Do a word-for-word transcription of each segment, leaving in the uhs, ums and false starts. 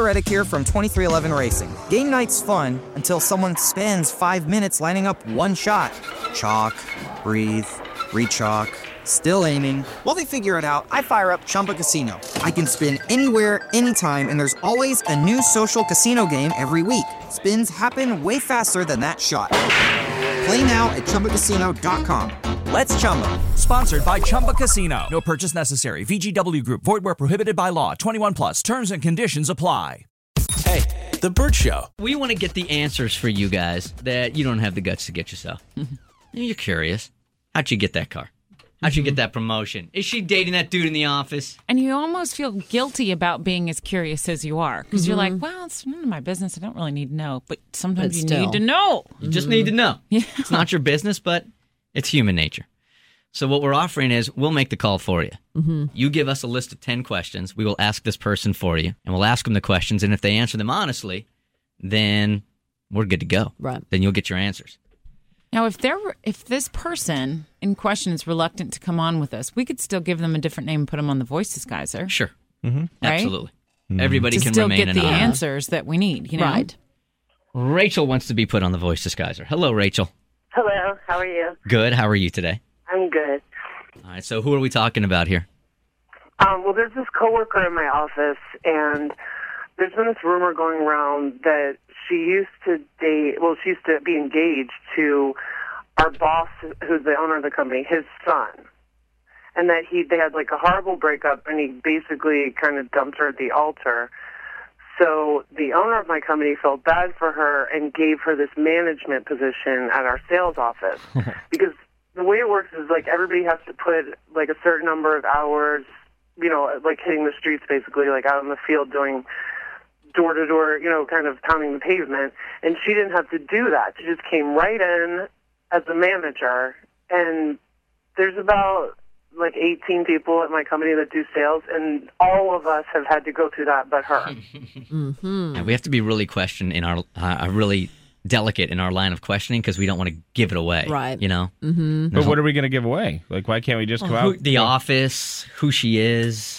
Reddick here from twenty-three eleven Racing. Game night's fun until someone spends five minutes lining up one shot. Chalk, breathe, re-chalk, still aiming. While they figure it out, I fire up Chumba Casino. I can spin anywhere, anytime, and there's always a new social casino game every week. Spins happen way faster than that shot. Play now at Chumba Casino dot com. Let's Chumba. Sponsored by Chumba Casino. No purchase necessary. V G W Group. Void where prohibited by law. twenty-one plus. Terms and conditions apply. Hey, The Bert Show. We want to get the answers for you guys that you don't have the guts to get yourself. You're curious. How'd you get that car? How'd you get that promotion? Is she dating that dude in the office? And you almost feel guilty about being as curious as you are. Because mm-hmm. you're like, well, it's none of my business. I don't really need to know. But sometimes but you still. need to know. You mm-hmm. just need to know. Yeah. It's not your business, but it's human nature. So what we're offering is we'll make the call for you. Mm-hmm. You give us a list of ten questions. We will ask this person for you. And we'll ask them the questions. And if they answer them honestly, then we're good to go. Right. Then you'll get your answers. Now, if they're if this person in question is reluctant to come on with us, we could still give them a different name and put them on the voice disguiser. Sure. Mm-hmm. Right? Absolutely. Mm-hmm. Everybody to can still remain get the anonymous. answers that we need, you know? Right. Rachel wants to be put on the voice disguiser. Hello, Rachel. Hello. How are you? Good. How are you today? I'm good. All right. So who are we talking about here? Um, well, there's this coworker in my office, and there's been this rumor going around that she used to date, well, she used to be engaged to our boss, who's the owner of the company, his son. And that he they had like a horrible breakup, and he basically kind of dumped her at the altar. So the owner of my company felt bad for her and gave her this management position at our sales office. Because the way it works is like everybody has to put like a certain number of hours, you know, like hitting the streets basically, like out in the field doing door to door, you know, kind of pounding the pavement. And she didn't have to do that. She just came right in as a manager, and there's about like eighteen people at my company that do sales, and all of us have had to go through that but her. Mm-hmm. Yeah, we have to be really question in our uh, really delicate in our line of questioning because we don't want to give it away. Right. You know? Mm-hmm. But what are we going to give away? Like, why can't we just well, go who, out? The office, who she is.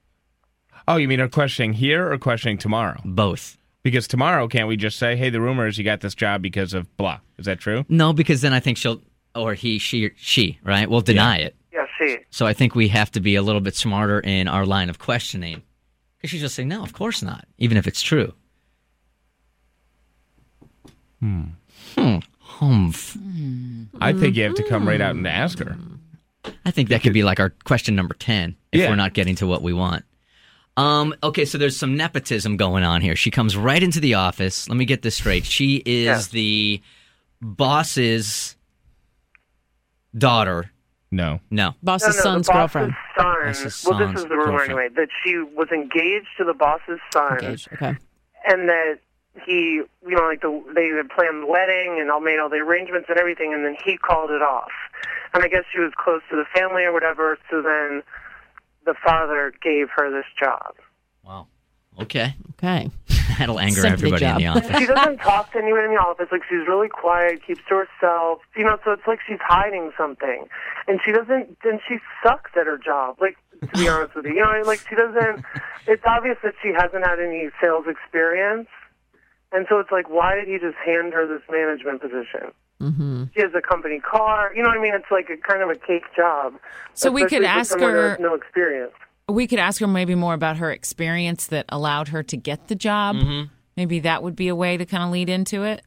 Oh, you mean her questioning here or questioning tomorrow? Both. Because tomorrow, can't we just say, hey, the rumor is you got this job because of blah? Is that true? No, because then I think she'll, or he, she, she, right, will deny yeah. it. Yeah, she. So I think we have to be a little bit smarter in our line of questioning. Because she's just saying, no, of course not, even if it's true. Hmm. Hmm. Humph. I think you have to come right out and ask her. I think that could be like our question number ten if Yeah. we're not getting to what we want. Um, okay, so there's some nepotism going on here. She comes right into the office. Let me get this straight. She is Yeah. the boss's daughter. No. No. Boss's no, no, son's the boss's girlfriend. Son, Boss's well, this son's is the rumor girlfriend. anyway, that she was engaged to the boss's son. Engaged. Okay. And that he, you know, like the, they had planned the wedding and all made all the arrangements and everything, and then he called it off. And I guess she was close to the family or whatever, so then the father gave her this job. Wow. Okay. Okay. That'll anger Sympathy everybody job. in the office. She doesn't talk to anyone in the office. Like, she's really quiet, keeps to herself. You know, so it's like she's hiding something. And she doesn't, and she sucks at her job. Like, to be honest with you. You know, like, she doesn't, it's obvious that she hasn't had any sales experience. And so it's like, why did he just hand her this management position? Mm-hmm. She has a company car. You know what I mean? It's like a kind of a cake job. So we could especially for ask someone who her- has no experience. We could ask her maybe more about her experience that allowed her to get the job. Mm-hmm. Maybe that would be a way to kind of lead into it.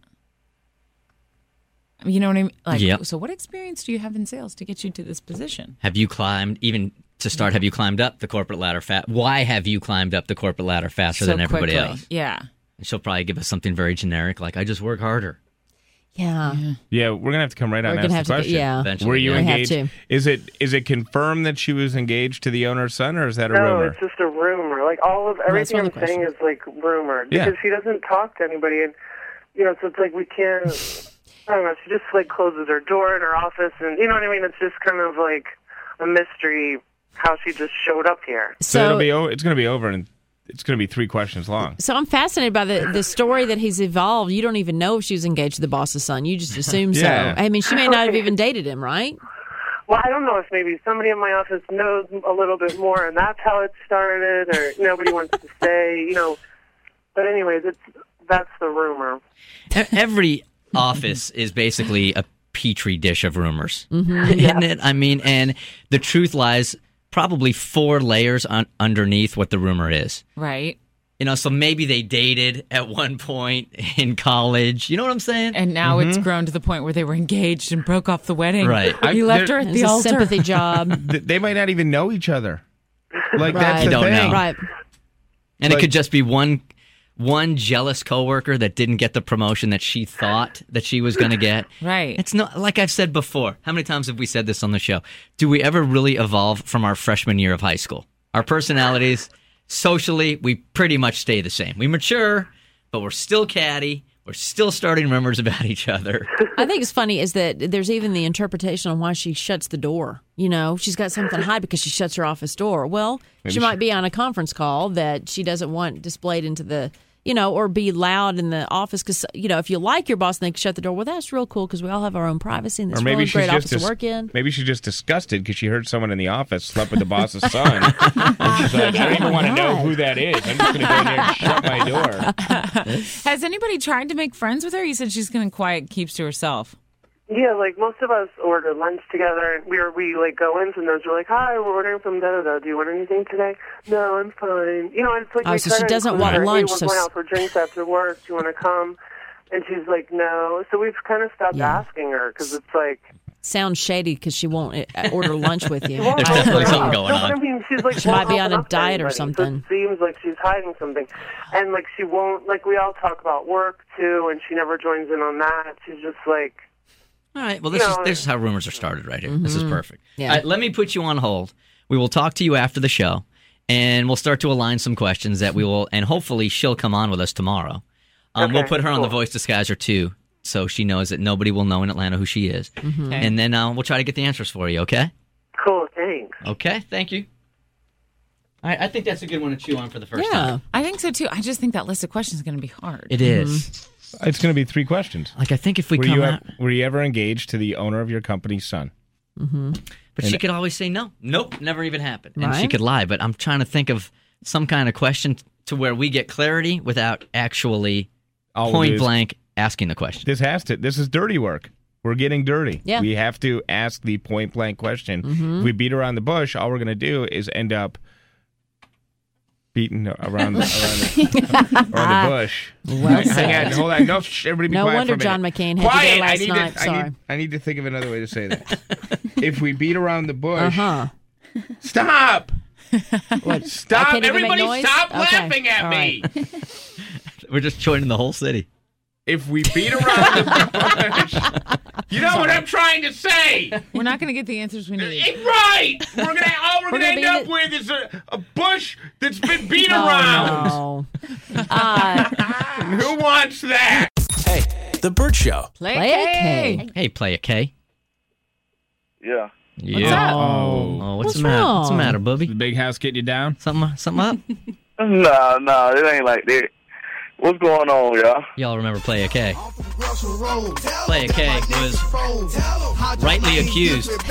You know what I mean? Like, Yep. so what experience do you have in sales to get you to this position? Have you climbed, even to start, have you climbed up the corporate ladder fast? Why have you climbed up the corporate ladder faster so than everybody quickly. else? Yeah. And she'll probably give us something very generic, like, I just work harder. Yeah. Yeah, we're gonna have to come right out We're and gonna ask the have to. question. Yeah. Eventually, Were you yeah. We have engaged? to. Is it is it confirmed that she was engaged to the owner's son, or is that a No, rumor? it's just a rumor. Like, all of everything one I'm of the saying is like rumored Yeah. because she doesn't talk to anybody, and you know, so it's like we can't. I don't know. She just like closes her door in her office, and you know what I mean. It's just kind of like a mystery how she just showed up here. So, So, it'll be o- it's going to be over, and it's going to be three questions long. so I'm fascinated by the, the story that he's evolved. You don't even know if she was engaged to the boss's son. You just assume Yeah. so. I mean, she may not have even dated him, right? Well, I don't know if maybe somebody in my office knows a little bit more, and that's how it started, or nobody wants to say. You know, But anyways, it's that's the rumor. Every office is basically a petri dish of rumors, Mm-hmm. isn't it? I mean, and the truth lies probably four layers on, underneath what the rumor is. Right. You know, so maybe they dated at one point in college. You know what I'm saying? And now it's grown to the point where they were engaged and broke off the wedding. Right. He I- left there- her at It's the a altar. sympathy job. Th- They might not even know each other. Like, Right. that's You the don't thing. know. Right. And Like- it could just be one one jealous coworker that didn't get the promotion that she thought that she was going to get. Right. It's not like I've said before. How many times have we said this on the show? Do we ever really evolve from our freshman year of high school? Our personalities, socially, we pretty much stay the same. We mature, but we're still catty. We're still starting rumors about each other. I think it's funny is that there's even the interpretation on why she shuts the door. You know, she's got something to hide because she shuts her office door. Well, Maybe she she- might be on a conference call that she doesn't want displayed into the, you know, or be loud in the office because, you know, if you like your boss and they shut the door, well, that's real cool because we all have our own privacy and this Or is maybe really she's great just office dis- to work in. maybe she's just disgusted because she heard someone in the office slept with the boss's son. And she's like, I don't even want to know who that is. I'm just going to go in there and shut my door. Has anybody tried to make friends with her? You said she's going to quiet, keeps to herself. Yeah, like most of us order lunch together, and we were we like go in, and those were like, "Hi, we're ordering from da da da. Do you want anything today?" No, I'm fine. You know, it's like Oh, we so try she to doesn't include want her. lunch, Hey, we're so going s- out for drinks after work. Do you want to come? And she's like, "No." So we've kind of stopped Yeah. asking her because it's like Sounds shady because she won't uh, order lunch with you. Well, There's no, definitely no, something no. going No, but on. I mean, she's like She won't might be on open a up to diet or anybody, something. So it seems like she's hiding something, and like she won't. Like we all talk about work too, and she never joins in on that. She's just like. All right. Well, this You is know, this is how rumors are started right here. This is perfect. Yeah. All right, let me put you on hold. We will talk to you after the show, and we'll start to align some questions that we will, and hopefully she'll come on with us tomorrow. Um, Okay, we'll put her on the cool. voice disguiser too, so she knows that nobody will know in Atlanta who she is. Mm-hmm. Okay. And then uh, we'll try to get the answers for you. Okay? Cool, thanks. Okay. Thank you. All right, I think that's a good one to chew on for the first Yeah. time. I think so too. I just think that list of questions is going to be hard. It is. It's going to be three questions. Like I think if we Were come you, out, ev- were you ever engaged to the owner of your company's son? but she could always say no, nope, never even happened, and she Right. could lie. But I'm trying to think of some kind of question to where we get clarity without actually All point it is- blank asking the question. This has to. This is dirty work. We're getting dirty. Yeah. We have to ask the point blank question. If we beat around the bush, all we're going to do is end up beating around the, around the, around the bush. Well said. Hang on, hold on. No, shh, everybody be No quiet wonder for a John minute. McCain had to go quiet. last I need night. To, I, Sorry. need, I need to think of another way to say that. If we beat around the bush, Uh-huh. stop. What? I Stop. can't even make Everybody noise? stop Okay. laughing at All me. right. We're just joining the whole city. If we beat around the bush, you know what I'm trying to say. We're not going to get the answers we need. It's right. We're gonna all we're, We're gonna, gonna end be up in with is a, a bush that's been beat around. Oh, no. Uh, Who wants that? Hey, The Burt Show. Play, Play a K. Hey, play a K. Yeah. Yeah. up? Oh, what's, What's the matter? What's the wrong? matter, The Bubby? big house getting you down? Something, something up? Nah, nah, it ain't like that. What's going on, y'all? Y'all remember Play a K? Play a K was rightly accused of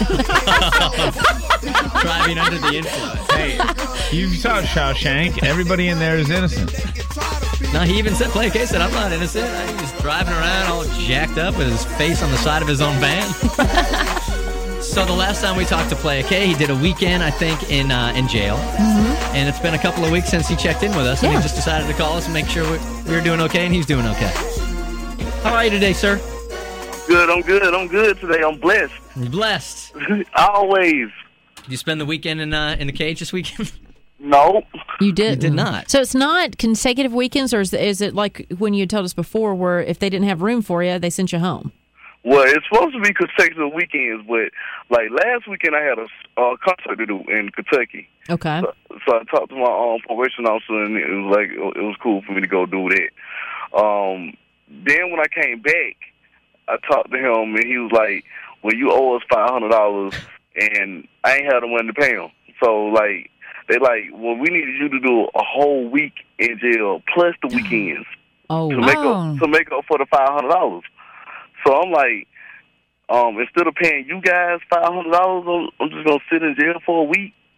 driving under the influence. Hey, you saw Shawshank. Everybody in there is innocent. No, he even said, Play a K said, I'm not innocent. He was driving around all jacked up with his face on the side of his own van. So the last time we talked to Play a K, he did a weekend, I think, in uh, in jail. Mm-hmm. And it's been a couple of weeks since he checked in with us, and Yeah. he just decided to call us and make sure we, we were doing okay, and he's doing okay. How are you today, sir? Good, I'm good, I'm good today. I'm blessed. You're blessed. Always. Did you spend the weekend in uh, in the cage this weekend? No. You did. You did not. So it's not consecutive weekends, or is, is it like when you told us before, where if they didn't have room for you, they sent you home? Well, it's supposed to be consecutive weekends, but like last weekend I had a uh, concert to do in Kentucky. Okay. So, so I talked to my um, probation officer, and it was like it was cool for me to go do that. Um, then when I came back, I talked to him, and he was like, "Well, you owe us five hundred dollars, and I ain't had the money to pay him." So like they like, "Well, we needed you to do a whole week in jail plus the weekends Oh. to make Oh. up to make up for the five hundred dollars." So I'm like, um, instead of paying you guys five hundred dollars, I'm, I'm just gonna sit in jail for a week.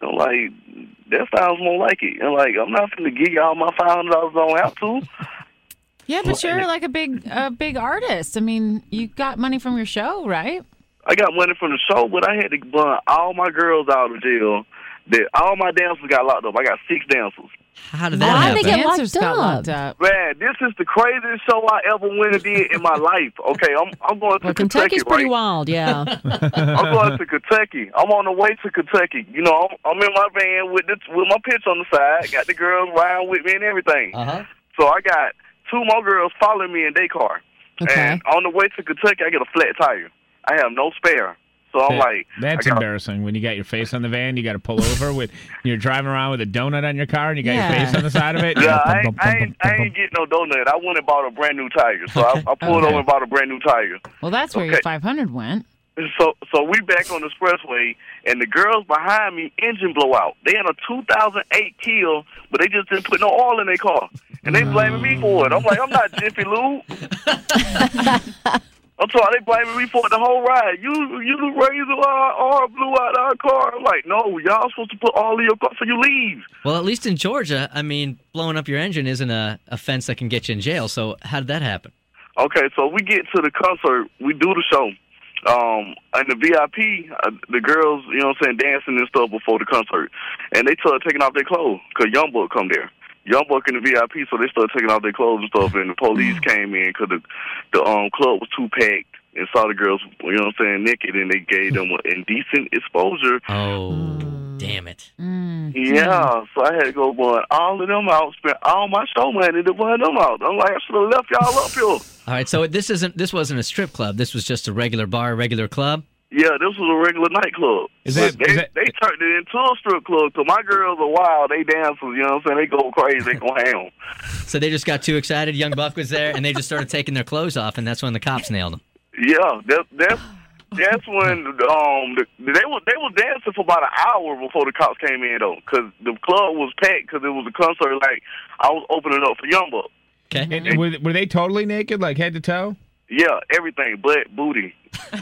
I'm like, that sounds more like it. And like, I'm not finna give y'all my five hundred dollars. Don't have to. Yeah, but you're like a big, a big artist. I mean, you got money from your show, right? I got money from the show, but I had to burn all my girls out of jail. That all my dancers got locked up. I got six dancers. How did that Why happen? they get Dancers locked got up? locked up. Man, this is the craziest show I ever went and did in my life. Okay, I'm I'm going to Well, Kentucky, Kentucky's pretty right? wild, yeah. I'm going to Kentucky. I'm on the way to Kentucky. You know, I'm, I'm in my van with the, with my pitch on the side. Got the girls riding with me and everything. Uh-huh. So I got two more girls following me in their car. Okay. And on the way to Kentucky, I get a flat tire. I have no spare. So I'm That- like, that's I got- embarrassing when you got your face on the van. You got to pull over with you're driving around with a donut on your car and you got Yeah. your face on the side of it. You Yeah, gotta I bump, ain't, bump, I bump, ain't, I bump, ain't bump. getting no donut. I went and bought a brand new tire. So I, I pulled Okay. over and bought a brand new tire. Well, that's where Okay. your five hundred went. So so we back on the expressway, and the girls behind me engine blow out. They in a two thousand eight Kia, but they just didn't put no oil in their car. And they blaming me for it. I'm like, I'm not Jiffy Lube. I'm sorry, they blaming me for it the whole ride. You you the reason why our blew out our car. I'm like, no, y'all supposed to put all in your car so you leave. Well, at least in Georgia, I mean, blowing up your engine isn't a offense that can get you in jail. So how did that happen? Okay, so we get to the concert, we do the show. Um, and the V I P, uh, the girls, you know what I'm saying, dancing and stuff before the concert. And they started taking off their clothes because Youngboy come there. Youngboy in the V I P, so they started taking off their clothes and stuff. And the police came in because the, the um, club was too packed and saw the girls, you know what I'm saying, naked. And they gave them an indecent exposure. Oh, damn it. Yeah, so I had to go burn all of them out, spend all my show money to burn them out. I'm like, I should have left y'all up here. All right, so this isn't this wasn't a strip club. This was just a regular bar, regular club. Yeah, this was a regular nightclub. Is that- But they, is that- they turned it into a strip club. So my girls are wild. They dancers, you know what I'm saying? They go crazy. They go ham. So they just got too excited. Young Buck was there, and they just started taking their clothes off, and that's when the cops nailed them. Yeah, that, that's that's when um the, they were they was dancing for about an hour before the cops came in though, because the club was packed because it was a concert. Like I was opening up for Youngbuck. Okay. And were, were they totally naked, like head to toe? Yeah, everything, butt, booty.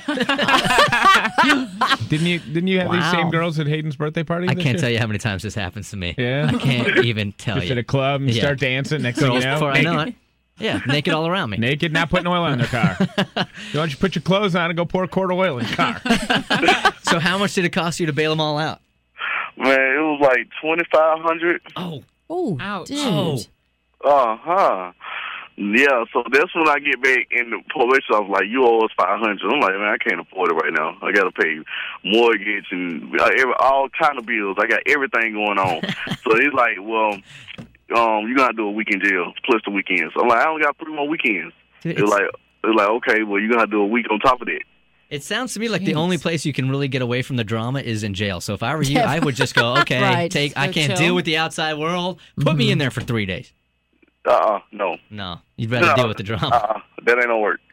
Didn't you? Didn't you have these Wow. same girls at Hayden's birthday party? I this can't year? tell you how many times this happens to me. Yeah? I can't even tell Just you. at a club and Yeah. start dancing. Next thing you Girls know, before I naked, know it. Yeah, naked all around me. naked, not putting oil in their car. Why don't you put your clothes on and go pour a quart of oil in your car? So how much did it cost you to bail them all out? Man, it was like twenty five hundred. Oh, Oh, Ouch. dude. Oh. Uh huh. Yeah, so that's when I get back in the probation office, like, you owe us five hundred. I'm like, man, I can't afford it right now. I got to pay mortgage and uh, every, all kind of bills. I got everything going on. So he's like, well, um, you're going to do a week in jail plus the weekends. I'm like, I only got three more weekends. Dude, They're it's- like, they're like, okay, well, you're going to do a week on top of that. It sounds to me like the only place you can really get away from the drama is in jail. So if I were you, Yeah. I would just go, okay, Right. take. I Go can't chill. deal with the outside world. Put me in there for three days. Uh-uh, no. No, you'd rather No. deal with the drama. Uh-uh, that ain't no work.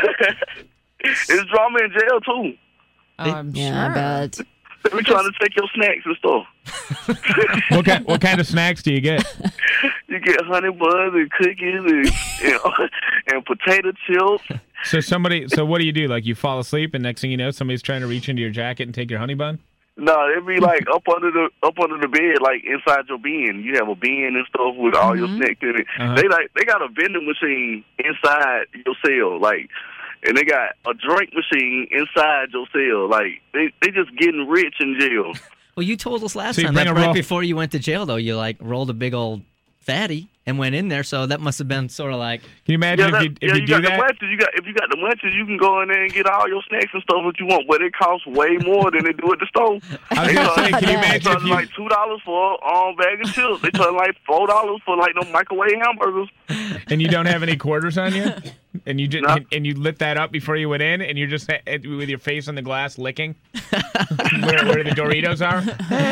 It's drama in jail, too. Oh, I'm Yeah, sure. I bet. They be trying to take your snacks and stuff. what kind? What kind of snacks do you get? You get honey buns and cookies and, you know, and potato chips. So somebody. So what do you do? Like you fall asleep, and next thing you know, somebody's trying to reach into your jacket and take your honey bun. No, it'd be like up under the up under the bed, like inside your bin. You have a bin and stuff with all your snacks in it. Uh-huh. They like they got a vending machine inside your cell, like, and they got a drink machine inside your cell. Like they they just getting rich in jail. Well, you told us last So you time bring that a right roll- before you went to jail, though, you like rolled a big old fatty and went in there. So that must have been sort of like, Can you imagine Yeah, that, if you if yeah, you, you do got the that? munchies. You got if you got the munchies, you can go in there and get all your snacks and stuff that you want, but it costs way more than they do at the store. I was They gonna charge- say, can you they imagine charge if you- like two dollars for a um, bag of chips? They charge like four dollars for like no microwave hamburgers. And you don't have any quarters on you, and you just No. and you lit that up before you went in, and you're just ha- with your face on the glass licking where, where the Doritos are.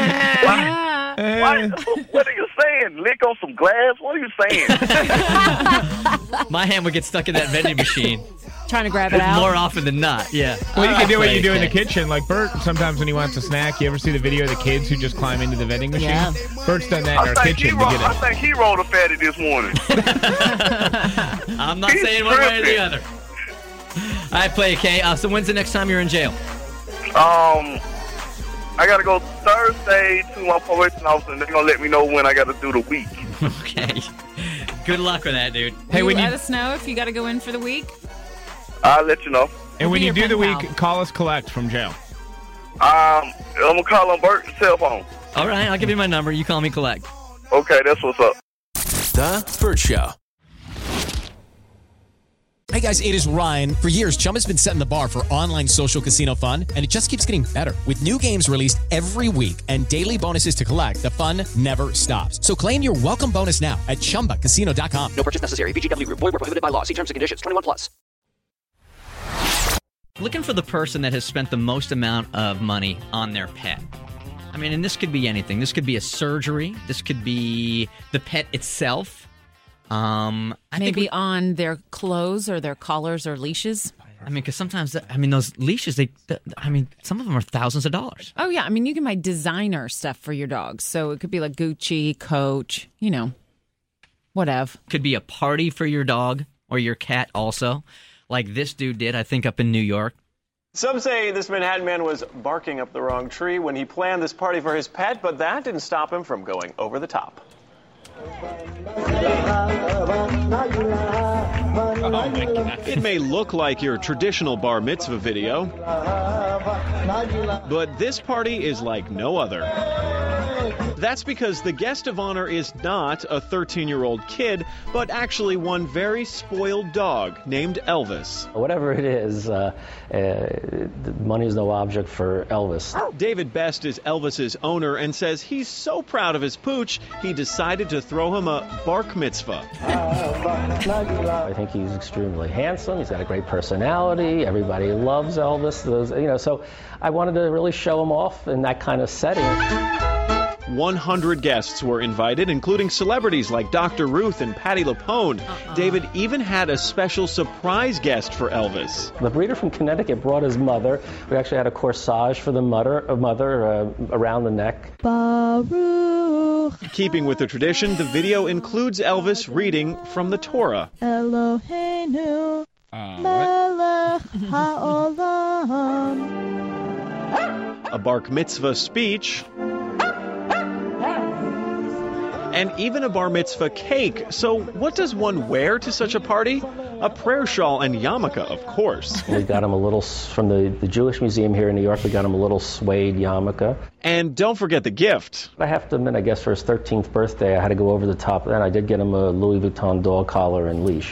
Why, what are you saying? Lick on some glass? What are you saying? my hand would get stuck in that vending machine Trying to grab it out. more often than not. Yeah. Well, you can do what you do in the Okay. kitchen. Like Bert, sometimes when he wants a snack, you ever see the video of the kids who just climb into the vending machine? Yeah. Bert's done that in I our think, he kitchen to rolled, get I it. think he rolled a fatty this morning. I'm not He's saying one way or the tripping. other. All right, play it, Kay. Uh, so when's the next time you're in jail? Um, I got to go Thursday to my probation office, and they're going to let me know when I got to do the week. Okay. Good luck with that, dude. Hey, when you let us know if you got to go in for the week. I'll let you know. And when you do the pal. week, call us collect from jail. Um, I'm going to call on Bert's cell phone. All right, I'll give you my number. You call me collect. Okay, that's what's up. The Bert Show. Hey guys, it is Ryan. For years, Chumba's been setting the bar for online social casino fun, and it just keeps getting better. With new games released every week and daily bonuses to collect, the fun never stops. So claim your welcome bonus now at chumba casino dot com. No purchase necessary. V G W Group. Void where prohibited by law. See terms and conditions. twenty-one plus. Looking for the person that has spent the most amount of money on their pet. I mean, and this could be anything. This could be a surgery. This could be the pet itself. Um, I Maybe think we, on their clothes or their collars or leashes. I mean, because sometimes, I mean, those leashes, they, I mean, some of them are thousands of dollars. Oh, yeah. I mean, you can buy designer stuff for your dogs. So it could be like Gucci, Coach, you know, whatever. Could be a party for your dog or your cat also, like this dude did, I think, up in New York. Some say this Manhattan man was barking up the wrong tree when he planned this party for his pet, but that didn't stop him from going over the top. It may look like your traditional bar mitzvah video, but this party is like no other. That's because the guest of honor is not a thirteen-year-old kid, but actually one very spoiled dog named Elvis. Whatever it is, uh, uh, money is no object for Elvis. David Best is Elvis's owner and says he's so proud of his pooch, he decided to throw him a bark mitzvah. I think he's extremely handsome. He's got a great personality. Everybody loves Elvis. Those, you know, so I wanted to really show him off in that kind of setting. one hundred guests were invited, including celebrities like Doctor Ruth and Patti LuPone. Uh-uh. David even had a special surprise guest for Elvis. The breeder from Connecticut brought his mother. We actually had a corsage for the mother, uh, mother uh, around the neck. Baruch. Keeping with the tradition, the video includes Elvis reading from the Torah. Eloheinu, uh, melech ha'olam. A bar mitzvah speech. And even a bar mitzvah cake. So what does one wear to such a party? A prayer shawl and yarmulke, of course. We got him a little, from the, the Jewish Museum here in New York, we got him a little suede yarmulke. And don't forget the gift. I have to admit, I guess for his thirteenth birthday, I had to go over the top. Then I did get him a Louis Vuitton dog collar and leash.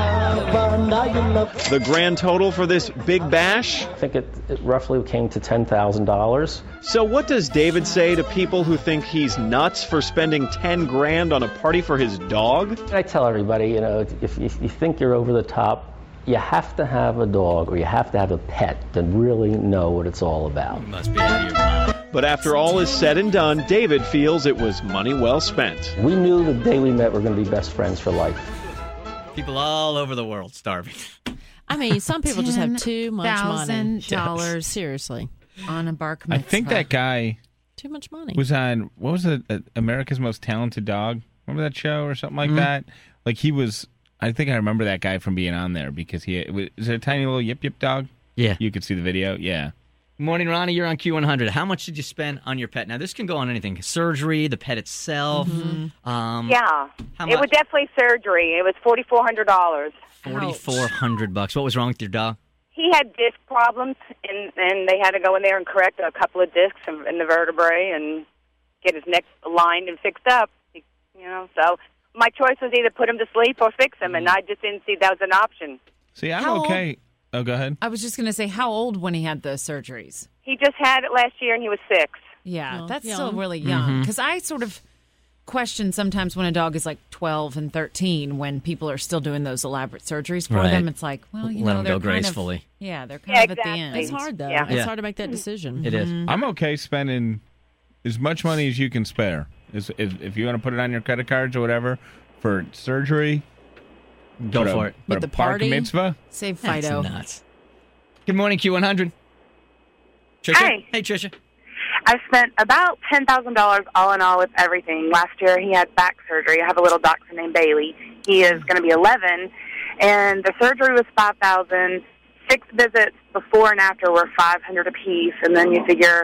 The grand total for this big bash? I think it, it roughly came to ten thousand dollars. So what does David say to people who think he's nuts for spending ten grand on a party for his dog? I tell everybody, you know, if, if you think you're over the top, you have to have a dog or you have to have a pet to really know what it's all about. You must be out of your mind. But after all is said and done, David feels it was money well spent. We knew the day we met we're going to be best friends for life. People all over the world starving. I mean, some people just have too much money. Thousand dollars Seriously. On a bark I mitzvah. think that guy Too much money. was on, what was it, uh, America's Most Talented Dog? Remember that show or something like mm-hmm. that? Like he was, I think I remember that guy from being on there because he, was it a tiny little yip yip dog? Yeah. You could see the video? Yeah. Morning, Ronnie. You're on Q one hundred. How much did you spend on your pet? Now, this can go on anything. Surgery, the pet itself. Mm-hmm. Um, yeah. How it much? was definitely surgery. It was four thousand four hundred dollars. forty-four hundred bucks. What was wrong with your dog? He had disc problems, and, and they had to go in there and correct a couple of discs in, in the vertebrae and get his neck aligned and fixed up. You know, so my choice was either put him to sleep or fix him, and I just didn't see that was an option. See, I'm How okay. Old? Oh, go ahead. I was just going to say, how old when he had the surgeries? He just had it last year, and he was six. Yeah, Oh, that's young. still really young. Because Mm-hmm. I sort of question sometimes when a dog is like twelve and thirteen, when people are still doing those elaborate surgeries for Right. them. It's like, well, you Let know, them they're go kind gracefully. Of, yeah, they're kind Yeah, of at the exactly. end. It's hard, though. Yeah. It's Yeah. hard to make that decision. It is. I'm okay spending as much money as you can spare. Is if, if you want to put it on your credit cards or whatever for surgery, Go but for a, it. But With a the bark party? mitzvah? Save That's Fido. nuts. Good morning, Q one hundred. Trisha? Hi. Hey, Trisha. I spent about ten thousand dollars all in all with everything. Last year he had back surgery. I have a little doctor named Bailey. He is going to be eleven, and the surgery was five thousand dollars. Six visits before and after were five hundred dollars apiece, and then you figure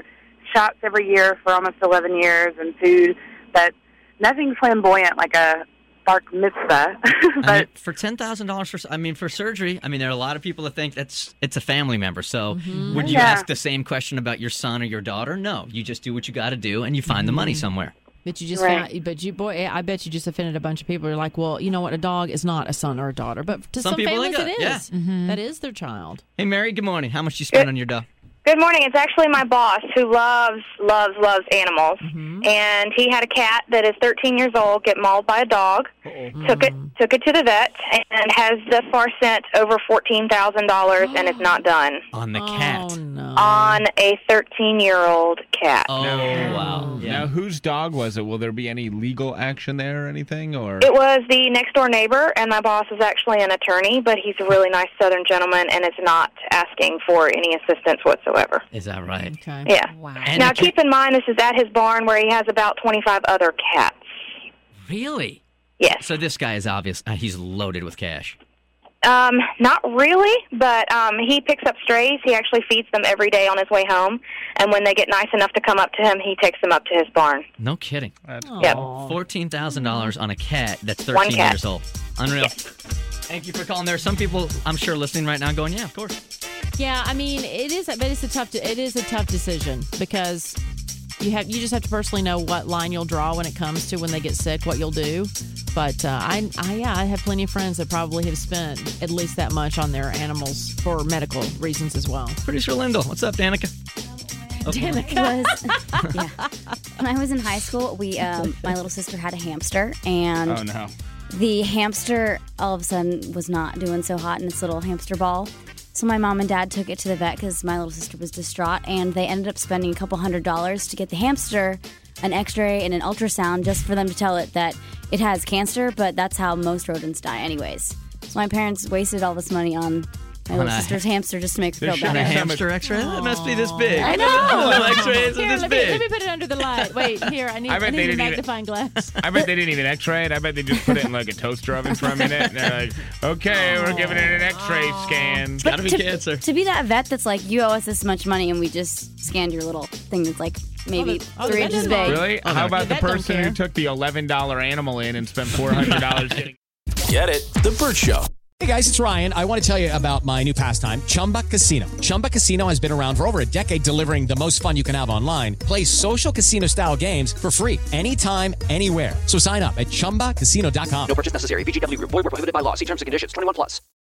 shots every year for almost eleven years and food, but nothing flamboyant like a bar mitzvah. but I mean, for ten thousand dollars for, I mean, for surgery, I mean, there are a lot of people that think that's it's a family member. So Mm-hmm. would you Yeah. ask the same question about your son or your daughter? No, you just do what you got to do, and you find the money somewhere. But you just Right. found, but you boy, I bet you just offended a bunch of people. You're like, well, you know what? A dog is not a son or a daughter, but to Some some, people families like it that, is. yeah. That is their child. Hey, Mary, good morning. How much do you spend on your dog? Good morning. It's actually my boss who loves, loves, loves animals. And he had a cat that is thirteen years old, get mauled by a dog. Took it took it to the vet and has thus far sent over fourteen thousand dollars and it's not done. On the cat. Oh no. On a thirteen-year-old cat. Oh, wow. Now, whose dog was it? Will there be any legal action there or anything? Or It was the next-door neighbor, and my boss is actually an attorney, but he's a really nice Southern gentleman and is not asking for any assistance whatsoever. Is that right? Okay. Yeah. Wow. And Now, the cat- keep in mind, this is at his barn where he has about twenty-five other cats. Really? Yes. So this guy is obvious. Uh, he's loaded with cash. Um, not really, but um, he picks up strays. He actually feeds them every day on his way home, and when they get nice enough to come up to him, he takes them up to his barn. No kidding. Yep. fourteen thousand dollars on a cat that's One thirteen cat. years old. Unreal. Thank you for calling. There are some people, I'm sure, listening right now going, yeah, of course. Yeah, I mean, it is, but it's a tough. It is a tough decision because you have you just have to personally know what line you'll draw when it comes to when they get sick, what you'll do. But uh, I, I, yeah, I have plenty of friends that probably have spent at least that much on their animals for medical reasons as well. Producer Lyndall, what's up, Danica? Danica was, yeah. When I was in high school, we um, my little sister had a hamster, and Oh, no. the hamster all of a sudden was not doing so hot in its little hamster ball. So my mom and dad took it to the vet because my little sister was distraught, and they ended up spending a couple hundred dollars to get the hamster an x-ray and an ultrasound just for them to tell it that it has cancer, but that's how most rodents die anyways. So my parents wasted all this money on my On little a- sister's hamster just to make her They're feel showing better. a hamster x-ray? That must be this big. I know. Little x-rays are Here, this let me, big. let me put it under the light. Wait, here, I need, I I bet need they a didn't even- magnifying glass. I bet they didn't even x-ray it. I bet they just put it in like a toaster oven for a minute. And they're like, okay, we're giving it an x-ray scan. But to, to be that vet that's like, you owe us this much money, and we just scanned your little thing that's like maybe Oh, the three vet inches doesn't big. Really? Oh, How the about the vet don't person who care. took the eleven dollar animal in and spent four hundred dollars getting... Get it? The Burt Show. Hey guys, it's Ryan. I want to tell you about my new pastime, Chumba Casino. Chumba Casino has been around for over a decade, delivering the most fun you can have online. Play social casino-style games for free anytime, anywhere. So sign up at chumba casino dot com. No purchase necessary. V G W Group. Void where prohibited by law. See terms and conditions. twenty-one plus.